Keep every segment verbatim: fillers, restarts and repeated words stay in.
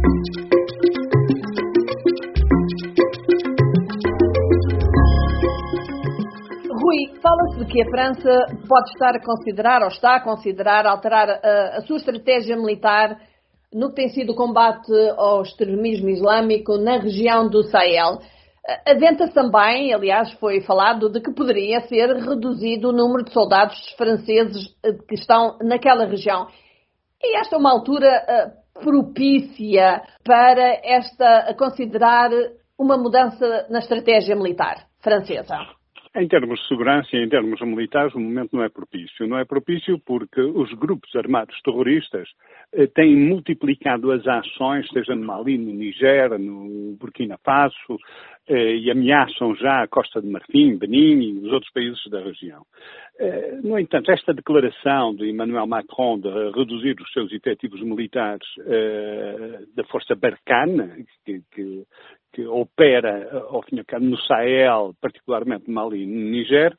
Rui, fala-se de que a França pode estar a considerar, ou está a considerar, alterar a, a sua estratégia militar no que tem sido o combate ao extremismo islâmico na região do Sahel. Aventa-se também, aliás, foi falado de que poderia ser reduzido o número de soldados franceses que estão naquela região. E esta é uma altura uh, propícia para esta considerar uma mudança na estratégia militar francesa? Em termos de segurança e em termos militares, o momento não é propício. Não é propício porque os grupos armados terroristas eh, têm multiplicado as ações, seja no Mali, no Niger, no Burkina Faso, eh, e ameaçam já a Costa de Marfim, Benin e os outros países da região. Eh, no entanto, esta declaração de Emmanuel Macron de reduzir os seus efetivos militares eh, da Força Barkhane, que, que que opera, ao fim e ao cabo, no Sahel, particularmente no Mali e no Niger,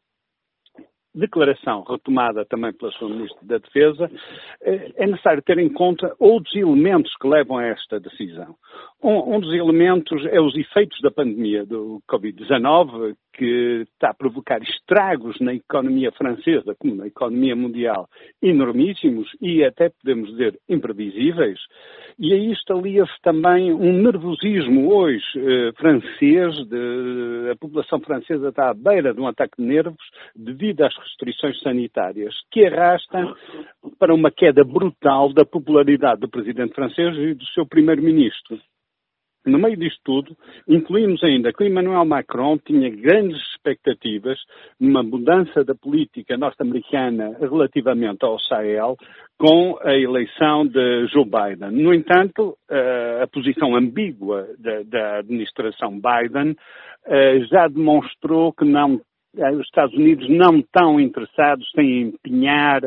declaração retomada também pela sua Ministra da Defesa, é necessário ter em conta outros elementos que levam a esta decisão. Um, um dos elementos é os efeitos da pandemia do covid dezenove, que está a provocar estragos na economia francesa, como na economia mundial, enormíssimos e até, podemos dizer, imprevisíveis. E a isto alia-se também um nervosismo hoje eh, francês, de, a população francesa está à beira de um ataque de nervos devido às restrições sanitárias, que arrasta para uma queda brutal da popularidade do presidente francês e do seu primeiro-ministro. No meio disto tudo, incluímos ainda que Emmanuel Macron tinha grandes expectativas numa mudança da política norte-americana relativamente ao Sahel com a eleição de Joe Biden. No entanto, a posição ambígua da, da administração Biden já demonstrou que não, os Estados Unidos não estão interessados em empenhar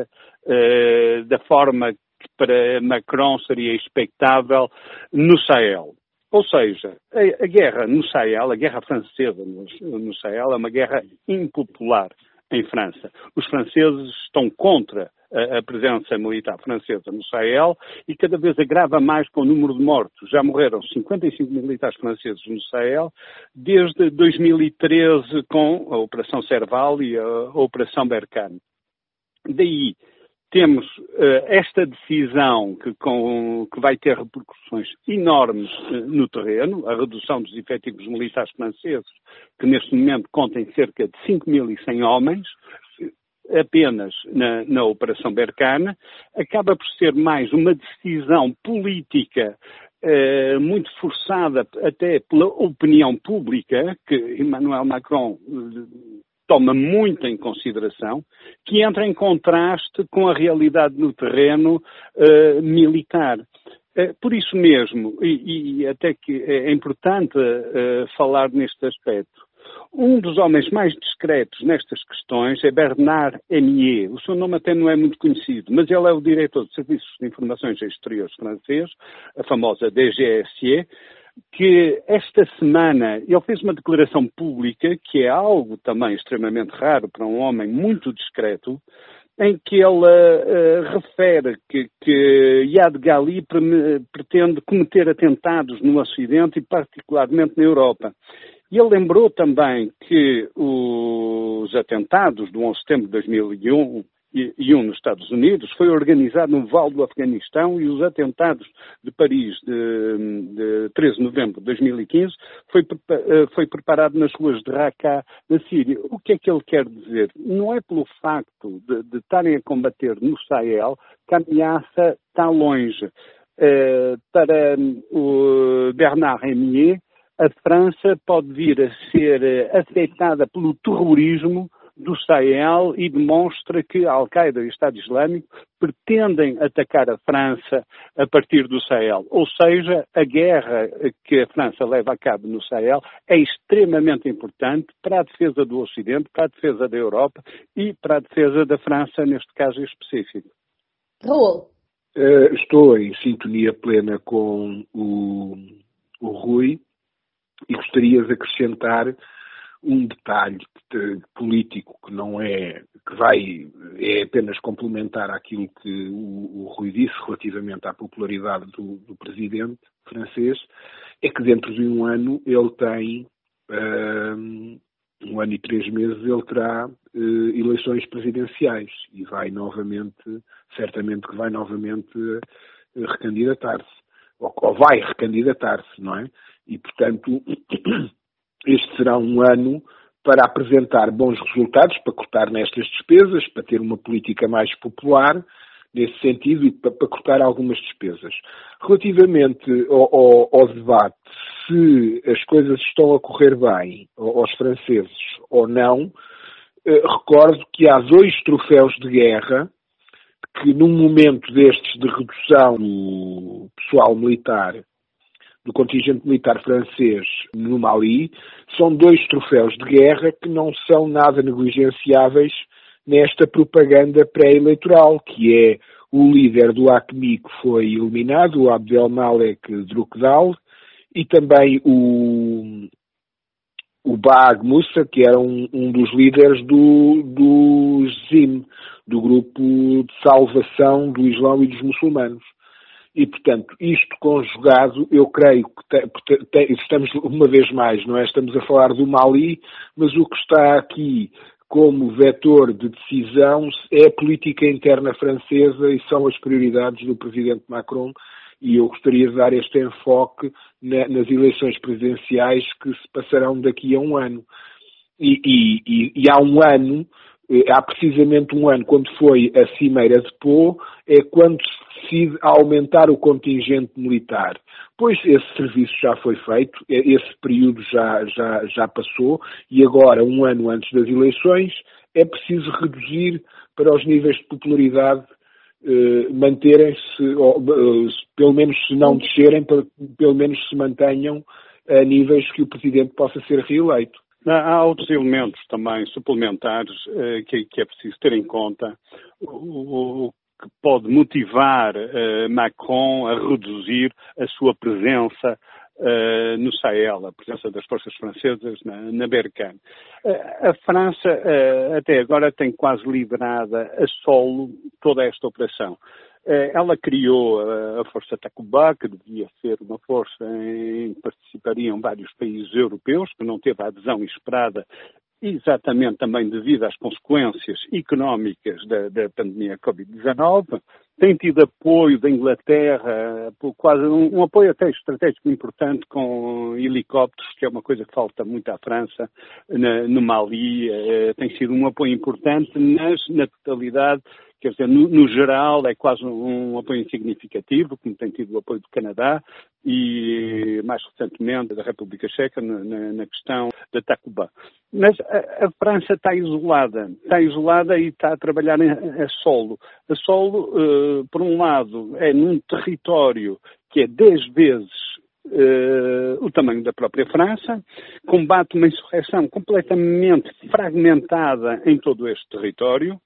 da forma que para Macron seria expectável no Sahel. Ou seja, a, a guerra no Sahel, a guerra francesa no, no Sahel é uma guerra impopular em França. Os franceses estão contra a, a presença militar francesa no Sahel e cada vez agrava mais com o número de mortos. Já morreram cinquenta e cinco militares franceses no Sahel desde dois mil e treze com a Operação Serval e a, a Operação Barkhane. Daí temos uh, esta decisão que, com, que vai ter repercussões enormes uh, no terreno, a redução dos efetivos militares franceses, que neste momento contem cerca de cinco mil e cem homens, apenas na, na Operação Barkhane, acaba por ser mais uma decisão política uh, muito forçada até pela opinião pública, que Emmanuel Macron Uh, toma muito em consideração, que entra em contraste com a realidade no terreno uh, militar. Uh, por isso mesmo, e, e até que é importante uh, falar neste aspecto, um dos homens mais discretos nestas questões é Bernard Emier. O seu nome até não é muito conhecido, mas ele é o diretor de Serviços de Informações Exteriores francês, a famosa D G S E, que esta semana ele fez uma declaração pública, que é algo também extremamente raro para um homem muito discreto, em que ele uh, refere que, que Yad Ghali pre- pretende cometer atentados no Ocidente e particularmente na Europa. E ele lembrou também que os atentados do onze de setembro de dois mil e um e um nos Estados Unidos foi organizado no Vale do Afeganistão e os atentados de Paris de, de treze de novembro de dois mil e quinze foi, foi preparado nas ruas de Raqqa, na Síria. O que é que ele quer dizer? Não é pelo facto de, de estarem a combater no Sahel que a ameaça está longe. Uh, para o Bernard Emier, a França pode vir a ser afetada pelo terrorismo do Sahel e demonstra que a Al-Qaeda e o Estado Islâmico pretendem atacar a França a partir do Sahel. Ou seja, a guerra que a França leva a cabo no Sahel é extremamente importante para a defesa do Ocidente, para a defesa da Europa e para a defesa da França, neste caso específico. Raul. Uh, estou em sintonia plena com o, o Rui e gostaria de acrescentar um detalhe de, político que não é, que vai, é apenas complementar aquilo que o, o Rui disse relativamente à popularidade do, do Presidente, francês, é que dentro de um ano ele tem, um, um ano e três meses, ele terá uh, eleições presidenciais e vai novamente, certamente que vai novamente uh, recandidatar-se, ou, ou vai recandidatar-se, não é? E, portanto, este será um ano para apresentar bons resultados, para cortar nestas despesas, para ter uma política mais popular, nesse sentido, e para, para cortar algumas despesas. Relativamente ao, ao, ao debate, se as coisas estão a correr bem aos franceses ou não, eh, recordo que há dois troféus de guerra que, num momento destes de redução do pessoal militar, do contingente militar francês no Mali, são dois troféus de guerra que não são nada negligenciáveis nesta propaganda pré-eleitoral, que é o líder do A Q M I que foi eliminado, o Abdelmalek Drukdal, e também o, o Baag Moussa, que era um, um dos líderes do, do Z I M, do Grupo de Salvação do Islão e dos Muçulmanos. E, portanto, isto conjugado, eu creio que te, te, estamos, uma vez mais, não é? Estamos a falar do Mali, mas o que está aqui como vetor de decisão é a política interna francesa e são as prioridades do presidente Macron, e eu gostaria de dar este enfoque na, nas eleições presidenciais que se passarão daqui a um ano. E, e, e, e há um ano, há precisamente um ano, quando foi a Cimeira de Pau, é quando se decide aumentar o contingente militar. Pois esse serviço já foi feito, esse período já, já, já passou, e agora, um ano antes das eleições, é preciso reduzir para os níveis de popularidade eh, manterem-se, ou, eh, pelo menos se não descerem, para, pelo menos se mantenham a níveis que o Presidente possa ser reeleito. Há outros elementos também suplementares eh, que, que é preciso ter em conta. O, o que pode motivar eh, Macron a reduzir a sua presença eh, no Sahel, a presença das forças francesas na, na Berkane. Eh, a França eh, até agora tem quase liderada a solo toda esta operação. Ela criou a Força Takuba, que devia ser uma força em que participariam vários países europeus, que não teve a adesão esperada, exatamente também devido às consequências económicas da, da pandemia covid dezenove. Tem tido apoio da Inglaterra, quase um, um apoio até estratégico importante com helicópteros, que é uma coisa que falta muito à França, na, no Mali. Eh, tem sido um apoio importante, mas na totalidade, quer dizer, no, no geral, é quase um, um apoio significativo, como tem tido o apoio do Canadá e, mais recentemente, da República Checa na, na, na questão da Takuba. Mas a, a França está isolada, está isolada e está a trabalhar em, a solo. A solo, uh, por um lado, é num território que é dez vezes Uh, o tamanho da própria França, combate uma insurreição completamente fragmentada em todo este território.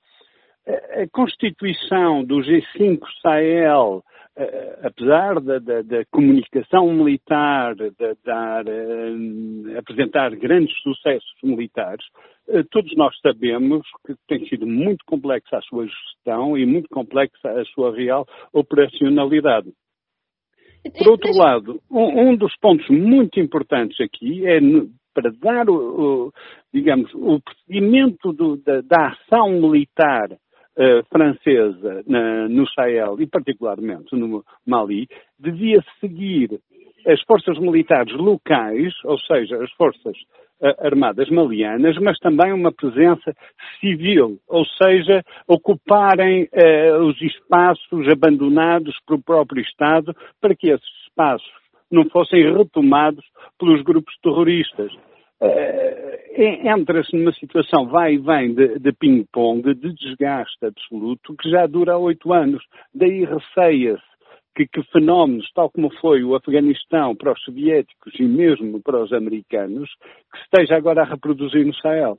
A constituição do G cinco Sahel, uh, apesar da, da, da comunicação militar, de dar, uh, apresentar grandes sucessos militares, uh, todos nós sabemos que tem sido muito complexa a sua gestão e muito complexa a sua real operacionalidade. Por outro lado, um, um dos pontos muito importantes aqui é para dar, o, o digamos, o procedimento do, da, da ação militar uh, francesa na, no Sahel e particularmente no Mali, devia seguir as forças militares locais, ou seja, as forças armadas malianas, mas também uma presença civil, ou seja, ocuparem eh, os espaços abandonados pelo próprio Estado para que esses espaços não fossem retomados pelos grupos terroristas. Eh, entra-se numa situação vai e vem de, de ping-pong, de desgaste absoluto, que já dura oito anos. Daí receia-se Que, que fenómenos, tal como foi o Afeganistão para os soviéticos e mesmo para os americanos, que se esteja agora a reproduzir no Sahel.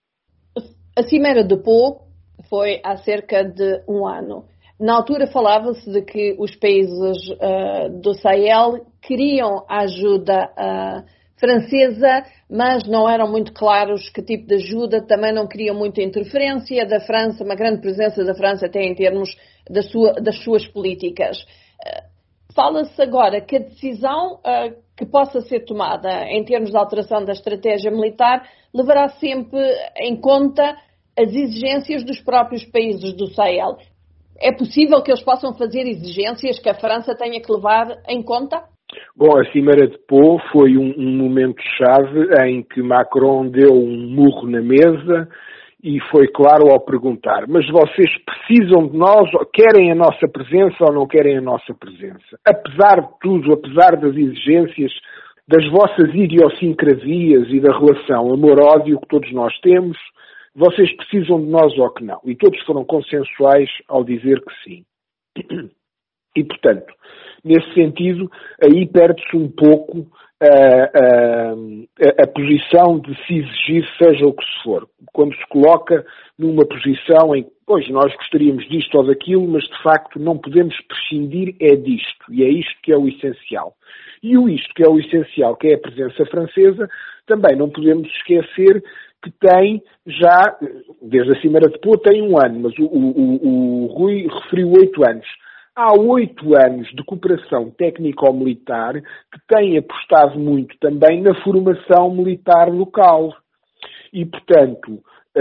A Cimeira de Pau foi há cerca de um ano. Na altura falava-se de que os países uh, do Sahel queriam a ajuda uh, francesa, mas não eram muito claros que tipo de ajuda, também não queriam muita interferência da França, uma grande presença da França até em termos da sua, das suas políticas. Fala-se agora que a decisão uh, que possa ser tomada em termos de alteração da estratégia militar levará sempre em conta as exigências dos próprios países do Sahel. É possível que eles possam fazer exigências que a França tenha que levar em conta? Bom, a Cimeira de Pau foi um, um momento-chave em que Macron deu um murro na mesa e foi claro ao perguntar, mas vocês precisam de nós, querem a nossa presença ou não querem a nossa presença? Apesar de tudo, apesar das exigências, das vossas idiosincrasias e da relação amor-ódio que todos nós temos, vocês precisam de nós ou que não? E todos foram consensuais ao dizer que sim. E, portanto, nesse sentido, aí perde-se um pouco a, a, a posição de se exigir seja o que se for. Quando se coloca numa posição em que, pois, nós gostaríamos disto ou daquilo, mas de facto não podemos prescindir é disto. E é isto que é o essencial. E o isto que é o essencial, que é a presença francesa, também não podemos esquecer que tem já, desde a Cimeira de Pau, tem um ano, mas o, o, o, o Rui referiu oito anos. Há oito anos de cooperação técnico-militar que tem apostado muito também na formação militar local. E, portanto,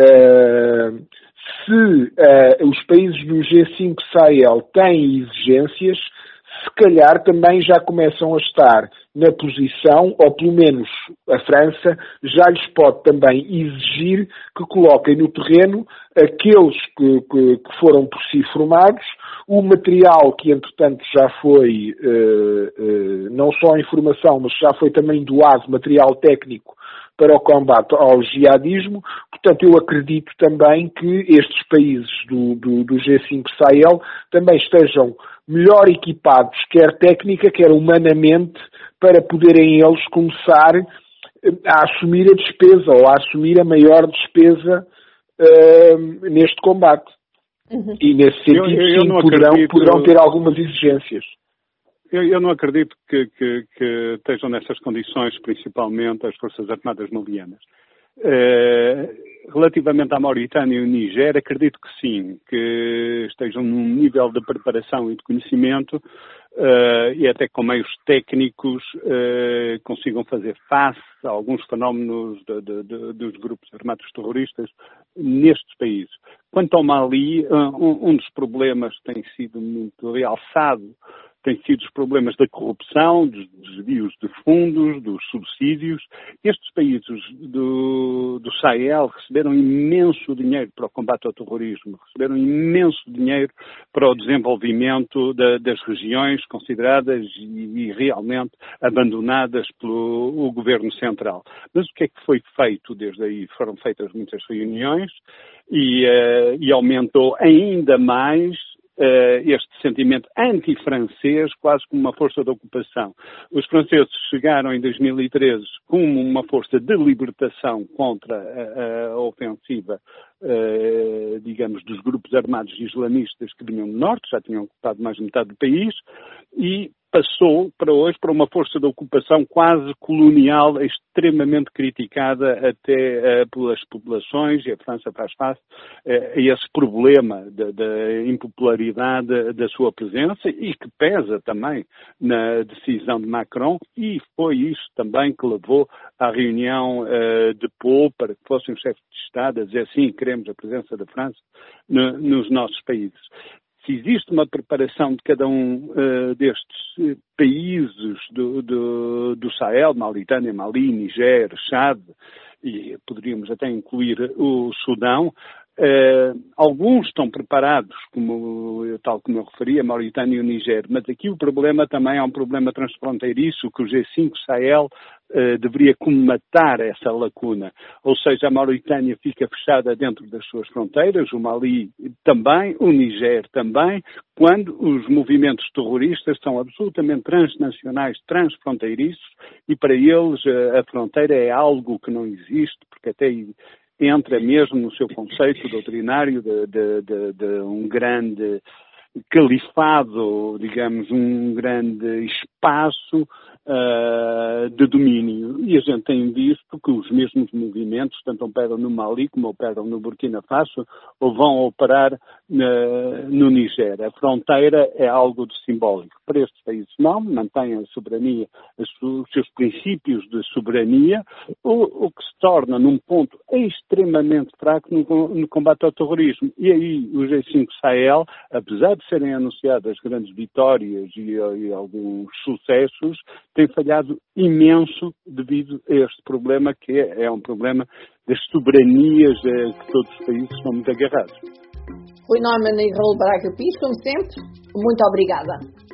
uh, se uh, os países do G cinco Sahel têm exigências, se calhar também já começam a estar na posição, ou pelo menos a França, já lhes pode também exigir que coloquem no terreno aqueles que, que, que foram por si formados, o material que, entretanto, já foi, uh, uh, não só em formação, mas já foi também doado, material técnico, para o combate ao jihadismo. Portanto, eu acredito também que estes países do, do, do G cinco Sahel também estejam melhor equipados, quer técnica, quer humanamente, para poderem eles começar a assumir a despesa, ou a assumir a maior despesa uh, neste combate. Uhum. E nesse sentido, eu, eu, eu sim, poderão, acredito, poderão ter algumas exigências. Eu, eu não acredito que, que, que estejam nessas condições, principalmente as Forças Armadas malianas. Uh, relativamente à Mauritânia e ao Niger, acredito que sim, que estejam num nível de preparação e de conhecimento uh, e até com meios técnicos uh, consigam fazer face a alguns fenómenos de, de, de, dos grupos armados terroristas nestes países. Quanto ao Mali, um, um dos problemas tem sido muito realçado tem sido os problemas da corrupção, dos desvios de fundos, dos subsídios. Estes países do, do Sahel receberam imenso dinheiro para o combate ao terrorismo, receberam imenso dinheiro para o desenvolvimento da, das regiões consideradas e, e realmente abandonadas pelo o governo central. Mas o que é que foi feito desde aí? Foram feitas muitas reuniões e, uh, e aumentou ainda mais Uh, este sentimento anti-francês, quase como uma força de ocupação. Os franceses chegaram em dois mil e treze como uma força de libertação contra a, a ofensiva, uh, digamos, dos grupos armados islamistas que vinham do norte, já tinham ocupado mais de metade do país, e passou para hoje para uma força de ocupação quase colonial, extremamente criticada até uh, pelas populações, e a França faz face uh, a esse problema da impopularidade da sua presença e que pesa também na decisão de Macron, e foi isso também que levou à reunião uh, de Pau para que fossem os chefes de Estado a dizer sim, queremos a presença da França no, nos nossos países. Se existe uma preparação de cada um uh, destes uh, países do, do, do Sahel, Mauritânia, Mali, Niger, Chad, e poderíamos até incluir o Sudão, Uh, alguns estão preparados, como, tal como eu referi, a Mauritânia e o Niger, mas aqui o problema também é um problema transfronteiriço que o G cinco Sahel uh, deveria comatar essa lacuna. Ou seja, a Mauritânia fica fechada dentro das suas fronteiras, o Mali também, o Niger também, quando os movimentos terroristas são absolutamente transnacionais, transfronteiriços, e para eles uh, a fronteira é algo que não existe, porque até entra mesmo no seu conceito doutrinário de, de, de, de um grande califado, digamos, um grande espaço uh, de domínio. E a gente tem visto que os mesmos movimentos, tanto operam no Mali como operam no Burkina Faso, ou vão operar uh, no Niger. A fronteira é algo de simbólico. Para estes países não, mantêm a soberania, os seus princípios de soberania, o, o que se torna num ponto extremamente fraco no, no combate ao terrorismo. E aí o G cinco Sahel, apesar de serem anunciadas grandes vitórias e, e alguns sucessos, tem falhado imenso devido a este problema, que é, é um problema das soberanias é, que todos os países estão muito agarrados. Rui Neumann e Raul Braga Pires, como sempre, muito obrigada.